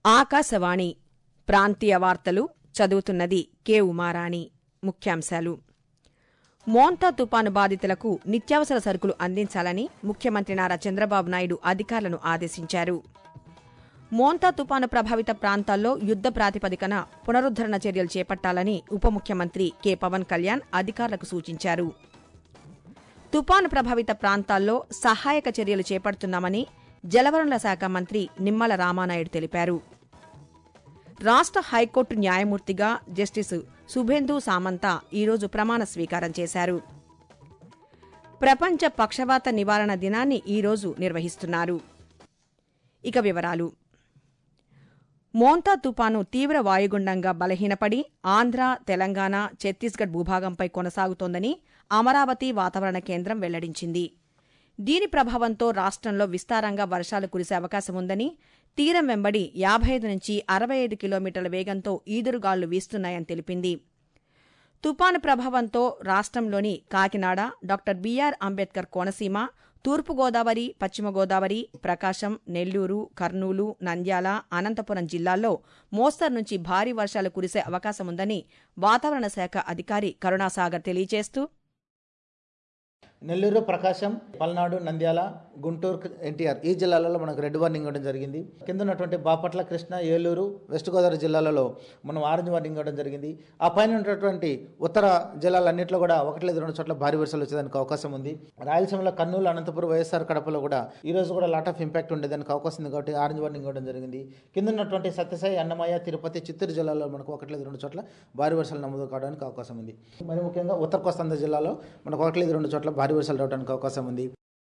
ఆకాశవాణి ప్రాంతీయ వార్తలు చదువుతున్నది కె ఉమారాణి. ముఖ్యాంశాలు. మోంతా తుపాను బాధితులకు నిత్యావసర సరుకులు అందించాలని ముఖ్యమంత్రి నారా చంద్రబాబు నాయుడు అధికారులను ఆదేశించారు. మోంతా తుపాను ప్రభావిత ప్రాంతాల్లో యుద్ద ప్రాతిపదికన పునరుద్దరణ చర్యలు చేపట్టాలని ఉప ముఖ్యమంత్రి కె పవన్ కళ్యాణ్ అధికారులకు సూచించారు. తుపాను ప్రభావిత ప్రాంతాల్లో సహాయక చర్యలు చేపడుతున్నామని జలవనరుల శాఖ మంత్రి నిమ్మల రామానాయుడు తెలిపారు. రాష్ట్ర హైకోర్టు న్యాయమూర్తిగా జస్టిస్ శుభేందు సామంత ఈరోజు ప్రమాణ స్వీకారం చేశారు. ప్రపంచ పక్షవాత నివారణ దినాన్ని ఈరోజు నిర్వహిస్తున్నారు. ఇక వివరాలు. మోంతా తుపాను తీవ్ర వాయుగుండంగా బలహీనపడి ఆంధ్ర, తెలంగాణ, ఛత్తీస్గఢ్ భూభాగంపై కొనసాగుతోందని అమరావతి వాతావరణ కేంద్రం వెల్లడించింది. దీని ప్రభావంతో రాష్ట్రంలో విస్తారంగా వర్షాలు కురిసే అవకాశముందని, తీరం వెంబడి 55 నుంచి 65 కిలోమీటర్ల వేగంతో ఈదురుగాలులు వీస్తున్నాయని తెలిపింది. తుపాను ప్రభావంతో రాష్ట్రంలోని కాకినాడ, డాక్టర్ బీఆర్ అంబేద్కర్ కోనసీమ, తూర్పుగోదావరి, పశ్చిమ గోదావరి, ప్రకాశం, నెల్లూరు, కర్నూలు, నంద్యాల, అనంతపురం జిల్లాల్లో మోస్తరు నుంచి భారీ వర్షాలు కురిసే అవకాశముందని వాతావరణ శాఖ అధికారి కరుణాసాగర్ తెలియజేస్తూ, నెల్లూరు, ప్రకాశం, పల్నాడు, నంద్యాల, గుంటూరు, ఎన్టీఆర్ ఈ జిల్లాలలో మనకు రెడ్ వార్నింగ్ ఇవ్వడం జరిగింది. కింద ఉన్నటువంటి బాపట్ల, కృష్ణా, ఏలూరు, వెస్ట్ గోదావరి జిల్లాలలో మనం ఆరెంజ్ వార్నింగ్ ఇవ్వడం జరిగింది. ఆ పైన ఉన్నటువంటి ఉత్తర జిల్లాలన్నింటిలో కూడా 1-2 చోట్ల భారీ వర్షాలు వచ్చేదానికి అవకాశం ఉంది. రాయలసీమలో కర్నూలు, అనంతపురం, వైఎస్ఆర్ కడపలో కూడా ఈ రోజు కూడా లాట్ ఆఫ్ ఇంపాక్ట్ ఉండేదానికి అవకాశం ఉంది కాబట్టి ఆరెంజ్ వార్నింగ్ ఇవ్వడం జరిగింది. కింద ఉన్నటువంటి సత్యసాయి, అన్నమయ్య, తిరుపతి, చిత్తూరు జిల్లాలో మనకు 1-2 చోట్ల భారీ వర్షాలు నమోదు కావడానికి అవకాశం ఉంది. మరి ముఖ్యంగా ఉత్తర కోస్తాంధ్ర జిల్లాలో మనకు 1-2 చోట్ల భారీ వర్షాలు రావడానికి అవకాశం ఉంది.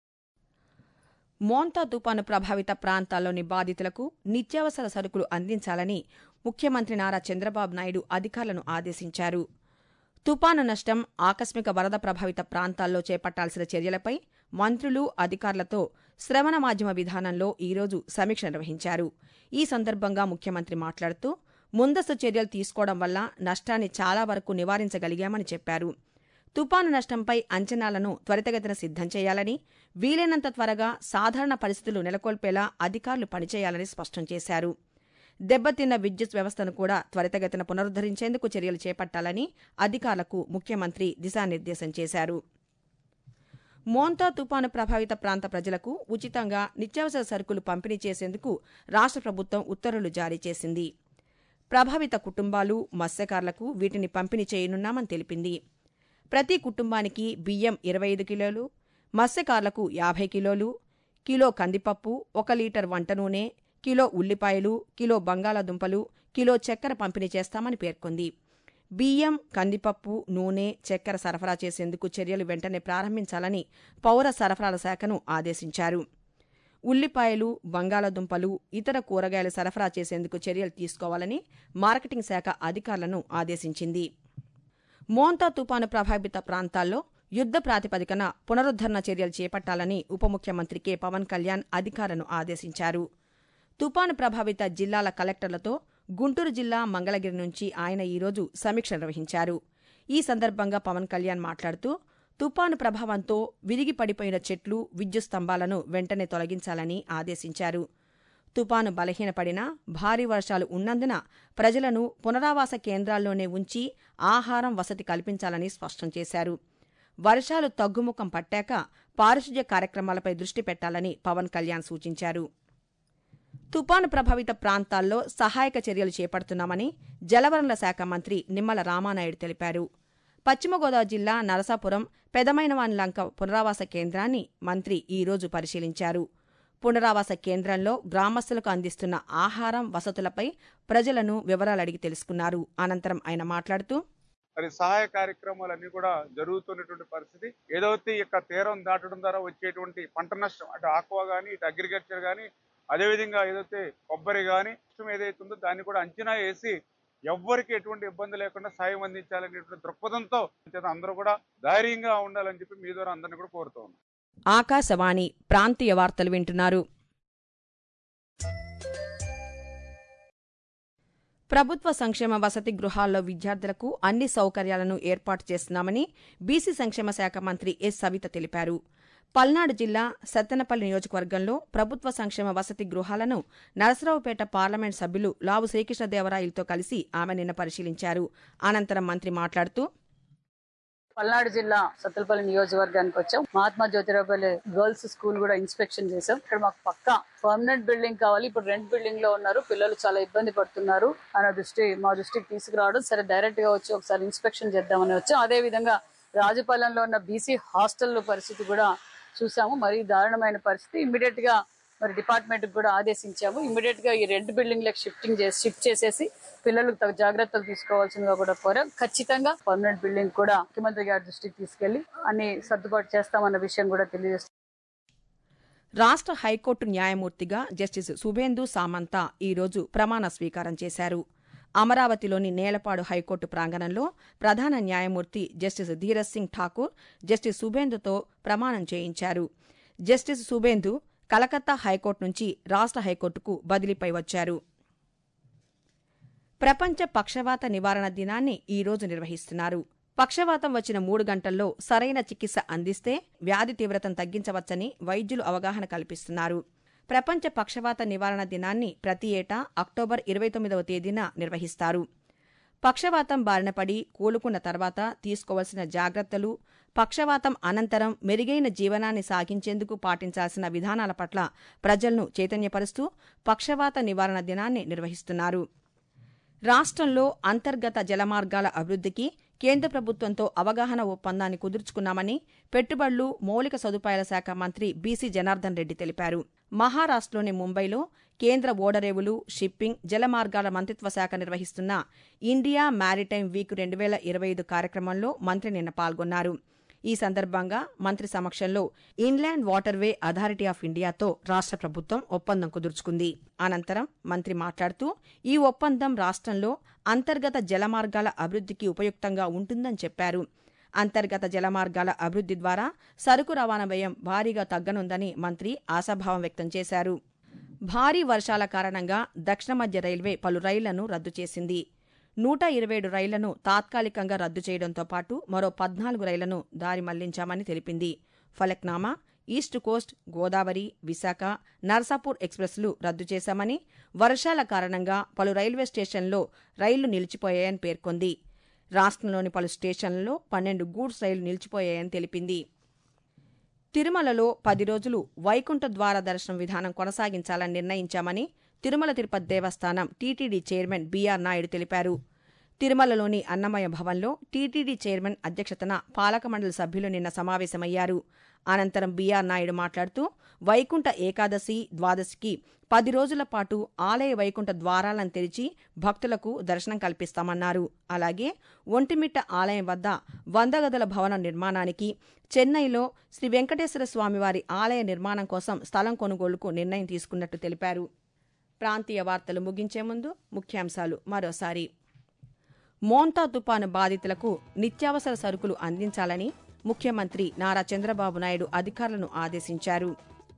మోంతా తుపాను ప్రభావిత ప్రాంతాల్లోని బాధితులకు నిత్యావసర సరుకులు అందించాలని ముఖ్యమంత్రి నారా చంద్రబాబు నాయుడు అధికారులను ఆదేశించారు. తుపాను నష్టం, ఆకస్మిక వరద ప్రభావిత ప్రాంతాల్లో చేపట్టాల్సిన చర్యలపై మంత్రులు, అధికారులతో శ్రవణ మాధ్యమ విధానంలో ఈరోజు సమీక్ష నిర్వహించారు. ఈ సందర్భంగా ముఖ్యమంత్రి మాట్లాడుతూ, ముందస్తు చర్యలు తీసుకోవడం వల్ల నష్టాన్ని చాలా వరకు నివారించగలిగామని చెప్పారు. తుపాను నష్టంపై అంచనాలను త్వరితగతిన సిద్ధం చేయాలని, వీలైనంత త్వరగా సాధారణ పరిస్థితులు నెలకొల్పేలా అధికారులు పనిచేయాలని స్పష్టం చేశారు. దెబ్బతిన్న విద్యుత్ వ్యవస్థను కూడా త్వరితగతిన పునరుద్దరించేందుకు చర్యలు చేపట్టాలని అధికారులకు ముఖ్యమంత్రి దిశానిర్దేశం చేశారు. మోంతా తుపాను ప్రభావిత ప్రాంత ప్రజలకు ఉచితంగా నిత్యావసర సరుకులు పంపిణీ చేసేందుకు రాష్ట్ర ప్రభుత్వం ఉత్తర్వులు జారీ చేసింది. ప్రభావిత కుటుంబాలు, మత్స్యకారులకు వీటిని పంపిణీ చేయనున్నామని తెలిపింది. ప్రతి కుటుంబానికి బియ్యం 25 కిలోలు, మత్స్యకారులకు 50 కిలోలు, కిలో కందిపప్పు, 1 లీటర్ వంట నూనె, కిలో ఉల్లిపాయలు, కిలో బంగాళాదుంపలు, కిలో చక్కెర పంపిణీ చేస్తామని పేర్కొంది. బియ్యం, కందిపప్పు, నూనె, చక్కెర సరఫరా చేసేందుకు చర్యలు వెంటనే ప్రారంభించాలని పౌర సరఫరాల శాఖను ఆదేశించారు. ఉల్లిపాయలు, బంగాళాదుంపలు, ఇతర కూరగాయలు సరఫరా చేసేందుకు చర్యలు తీసుకోవాలని మార్కెటింగ్ శాఖ అధికారులను ఆదేశించింది. మోంతా తుపాను ప్రభావిత ప్రాంతాల్లో యుద్ద ప్రాతిపదికన పునరుద్దరణ చర్యలు చేపట్టాలని ఉప ముఖ్యమంత్రి కె పవన్ కళ్యాణ్ అధికారులను ఆదేశించారు. తుపాను ప్రభావిత జిల్లాల కలెక్టర్లతో గుంటూరు జిల్లా మంగళగిరి నుంచి ఆయన ఈరోజు సమీక్ష నిర్వహించారు. ఈ సందర్భంగా పవన్ కళ్యాణ్ మాట్లాడుతూ, తుపాను ప్రభావంతో విరిగి పడిపోయిన చెట్లు, విద్యుత్ స్తంభాలను వెంటనే తొలగించాలని ఆదేశించారు. తుపాను బలహీనపడినా భారీ వర్షాలు ఉన్నందున ప్రజలను పునరావాస కేంద్రాల్లోనే ఉంచి ఆహారం, వసతి కల్పించాలని స్పష్టం చేశారు. వర్షాలు తగ్గుముఖం పట్టాక పారిశుధ్య కార్యక్రమాలపై దృష్టి పెట్టాలని పవన్ కళ్యాణ్ సూచించారు. తుపాను ప్రభావిత ప్రాంతాల్లో సహాయక చర్యలు చేపడుతున్నామని జలవనరుల శాఖ మంత్రి నిమ్మల రామానాయుడు తెలిపారు. పశ్చిమ గోదావరి జిల్లా నరసాపురం పెదమైనవానిలంక పునరావాస కేంద్రాన్ని మంత్రి ఈరోజు పరిశీలించారు. పునరావాస కేంద్రంలో గ్రామస్తులకు అందిస్తున్న ఆహారం, వసతులపై ప్రజలను వివరాలు అడిగి తెలుసుకున్నారు. అనంతరం ఆయన మాట్లాడుతూ, మరి సహాయ కార్యక్రమాలన్నీ కూడా జరుగుతున్నటువంటి పరిస్థితి. ఏదైతే ఇక తీరం దాటడం ద్వారా వచ్చేటువంటి పంట నష్టం, అటు ఆక్వా కానీ, ఇటు అగ్రికల్చర్ కానీ, అదేవిధంగా ఏదైతే కొబ్బరి కానీ నష్టం ఏదైతే ఉందో దాన్ని కూడా అంచనా వేసి ఎవ్వరికి ఎటువంటి ఇబ్బంది లేకుండా సాయం అందించాలనేటువంటి దృక్పథంతో అందరూ కూడా ధైర్యంగా ఉండాలని చెప్పి మీ ద్వారా అందరినీ కూడా కోరుతూ ఉన్నాం. ఆకాశవాణి ప్రాంతీయ వార్తలు వింటున్నారు. ప్రభుత్వ సంక్షేమ వసతి గృహాల్లో విద్యార్థులకు అన్ని సౌకర్యాలను ఏర్పాటు చేస్తున్నామని బీసీ సంక్షేమ శాఖ మంత్రి ఎస్ సవిత తెలిపారు. పల్నాడు జిల్లా సత్తెనపల్లి నియోజకవర్గంలో ప్రభుత్వ సంక్షేమ వసతి గృహాలను నరసరావుపేట పార్లమెంట్ సభ్యులు లావు శ్రీకృష్ణదేవరాయలతో కలిసి ఆమె నిన్న పరిశీలించారు. అనంతరం మంత్రి మాట్లాడుతూ, పల్నాడు జిల్లా సత్తెనపల్లి నియోజకవర్గానికి వచ్చాం. మహాత్మా జ్యోతిరావు గర్ల్స్ స్కూల్ కూడా ఇన్స్పెక్షన్ చేసాం. ఇక్కడ మాకు పక్కా పర్మనెంట్ బిల్డింగ్ కావాలి, ఇప్పుడు రెంట్ బిల్డింగ్ లో ఉన్నారు, పిల్లలు చాలా ఇబ్బంది పడుతున్నారు అన్న మా దృష్టికి తీసుకురావడం, సరే డైరెక్ట్ గా వచ్చి ఒకసారి ఇన్స్పెక్షన్ చేద్దామని వచ్చాం. అదే విధంగా రాజపాలెంలో ఉన్న బీసీ హాస్టల్ పరిస్థితి కూడా చూసాము. మరీ దారుణమైన పరిస్థితి. ఇమ్మీడియట్ గా మరి డిపార్ట్మెంట్ కూడా ఆదేశించాము. ఇమ్మీడియట్ గా ఈ రెంట్ బిల్డింగ్ లకు షిఫ్ట్ చేసేసి పిల్లలకు తగు జాగ్రత్తలు తీసుకోవాల్సిందిగా కూడా కోరాం. ఖచ్చితంగా పర్మనెంట్ బిల్డింగ్ కూడా ముఖ్యమంత్రి గారి దృష్టికి తీసుకెళ్లి అన్ని సర్దుబాటు చేస్తామన్న విషయం కూడా తెలియజేస్తాం. రాష్ట్ర హైకోర్టు న్యాయమూర్తిగా జస్టిస్ శుభేందు సామంత ఈరోజు ప్రమాణ స్వీకారం చేశారు. అమరావతిలోని నేలపాడు హైకోర్టు ప్రాంగణంలో ప్రధాన న్యాయమూర్తి జస్టిస్ ధీరజ్ సింగ్ ఠాకూర్ జస్టిస్ శుభేందుతో ప్రమాణం చేయించారు. జస్టిస్ శుభేందు కలకత్తా హైకోర్టు నుంచి రాష్ట్ర హైకోర్టుకు బదిలీపై వచ్చారు. ప్రపంచ పక్షవాత నివారణ దినాన్ని ఈరోజు నిర్వహిస్తున్నారు. పక్షవాతం వచ్చిన 3 గంటల్లో సరైన చికిత్స అందిస్తే వ్యాధి తీవ్రతను తగ్గించవచ్చని వైద్యులు అవగాహన కల్పిస్తున్నారు. ప్రపంచ పక్షవాత నివారణ దినాన్ని ప్రతి ఏటా అక్టోబర్ 29వ తేదీన నిర్వహిస్తారు. పక్షవాతం బారిన పడి కోలుకున్న తర్వాత తీసుకోవాల్సిన జాగ్రత్తలు, పక్షవాతం అనంతరం మెరుగైన జీవనాన్ని సాగించేందుకు పాటించాల్సిన విధానాల పట్ల ప్రజలను చైతన్యపరుస్తూ పక్షవాత నివారణ దినాన్ని నిర్వహిస్తున్నారు. రాష్ట్రంలో అంతర్గత జలమార్గాల అభివృద్ధికి కేంద్ర ప్రభుత్వంతో అవగాహన ఒప్పందాన్ని కుదుర్చుకున్నామని పెట్టుబడులు, మౌలిక సదుపాయాల శాఖ మంత్రి బీసీ జనార్దన్ రెడ్డి తెలిపారు. మహారాష్ట్రలోని ముంబైలో కేంద్ర ఓడరేవులు, షిప్పింగ్, జలమార్గాల మంత్రిత్వ శాఖ నిర్వహిస్తున్న ఇండియా మ్యారిటైమ్ వీక్ 2025 కార్యక్రమంలో మంత్రి నిన్న పాల్గొన్నారు. ఈ సందర్భంగా మంత్రి సమక్షంలో ఇన్లాండ్ వాటర్వే అథారిటీ ఆఫ్ ఇండియాతో రాష్ట్ర ప్రభుత్వం ఒప్పందం కుదుర్చుకుంది. అనంతరం మంత్రి మాట్లాడుతూ, ఈ ఒప్పందం రాష్ట్రంలో అంతర్గత జలమార్గాల అభివృద్ధికి ఉపయుక్తంగా ఉంటుందని చెప్పారు. అంతర్గత జలమార్గాల అభివృద్ధి ద్వారా సరుకు రవాణా వ్యయం భారీగా తగ్గనుందని మంత్రి ఆశాభావం వ్యక్తం చేశారు. భారీ వర్షాల కారణంగా దక్షిణ మధ్య రైల్వే పలు రైళ్లను రద్దు చేసింది. 127 రైళ్లను తాత్కాలికంగా రద్దు చేయడంతో పాటు మరో 14 రైళ్లను దారి మళ్లించామని తెలిపింది. ఫలక్నామా, ఈస్ట్ కోస్ట్, గోదావరి, విశాఖ, నర్సాపూర్ ఎక్స్ప్రెస్లు రద్దు చేశామని, వర్షాల కారణంగా పలు రైల్వే స్టేషన్లలో రైళ్లు నిలిచిపోయాయని పేర్కొంది. రాష్ట్రంలోని పలు స్టేషన్లలో 12 గూడ్స్ రైళ్లు నిలిచిపోయాయని తెలిపింది. తిరుమలలో 10 రోజులు వైకుంఠ ద్వార దర్శనం విధానం కొనసాగించాలని నిర్ణయించామని తిరుమల తిరుపతి దేవస్థానం టీటీడీ చైర్మన్ బీఆర్ నాయుడు తెలిపారు. తిరుమలలోని అన్నమయ భవన్లో టీటీడీ చైర్మన్ అధ్యక్షతన పాలక మండలి సభ్యులు నిన్న సమావేశమయ్యారు. అనంతరం బీఆర్ నాయుడు మాట్లాడుతూ, వైకుంఠ ఏకాదశి, ద్వాదశికి 10 రోజుల పాటు ఆలయ వైకుంఠ ద్వారాలను తెరిచి భక్తులకు దర్శనం కల్పిస్తామన్నారు. అలాగే ఒంటిమిట్ట ఆలయం వద్ద 100 గదుల భవనం నిర్మాణానికి, చెన్నైలో శ్రీ వెంకటేశ్వర స్వామివారి ఆలయ నిర్మాణం కోసం స్థలం కొనుగోలుకు నిర్ణయం తీసుకున్నట్టు తెలిపారు. ప్రాంతీయ వార్తలు ముగించే ముందు ముఖ్యాంశాలు మరోసారి. మోంతా తుపాను బాధితులకు నిత్యావసర సరుకులు అందించాలని ముఖ్యమంత్రి నారా చంద్రబాబు నాయుడు అధికారులను ఆదేశించారు.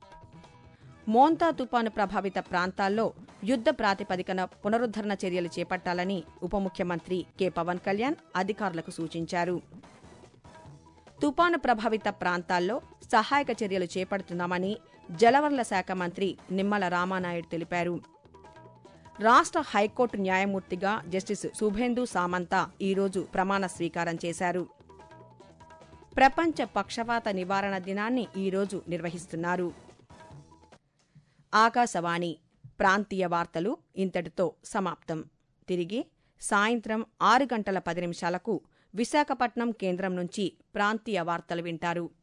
మోంతా తుపాను ప్రభావిత ప్రాంతాల్లో యుద్ధ ప్రాతిపదికన పునరుద్ధరణ చర్యలు చేపట్టాలని ఉప ముఖ్యమంత్రి కె పవన్ కళ్యాణ్ అధికారులకు సూచించారు. తుపాను ప్రభావిత ప్రాంతాల్లో సహాయక చర్యలు చేపడుతున్నామని జలవనరుల శాఖ మంత్రి నిమ్మల రామానాయుడు తెలిపారు. రాష్ట్ర హైకోర్టు న్యాయమూర్తిగా జస్టిస్ శుభేందు సామంత ఈరోజు ప్రమాణ స్వీకారం చేశారు. ప్రపంచ పక్షవాత నివారణ దినాన్ని ఈరోజు నిర్వహిస్తున్నారు. ఆకాశవాణి ప్రాంతీయ వార్తలు ఇంతటితో సమాప్తం. తిరిగి సాయంత్రం 6 గంటల 10 నిమిషాలకు విశాఖపట్నం కేంద్రం నుంచి ప్రాంతీయ వార్తలు వింటారు.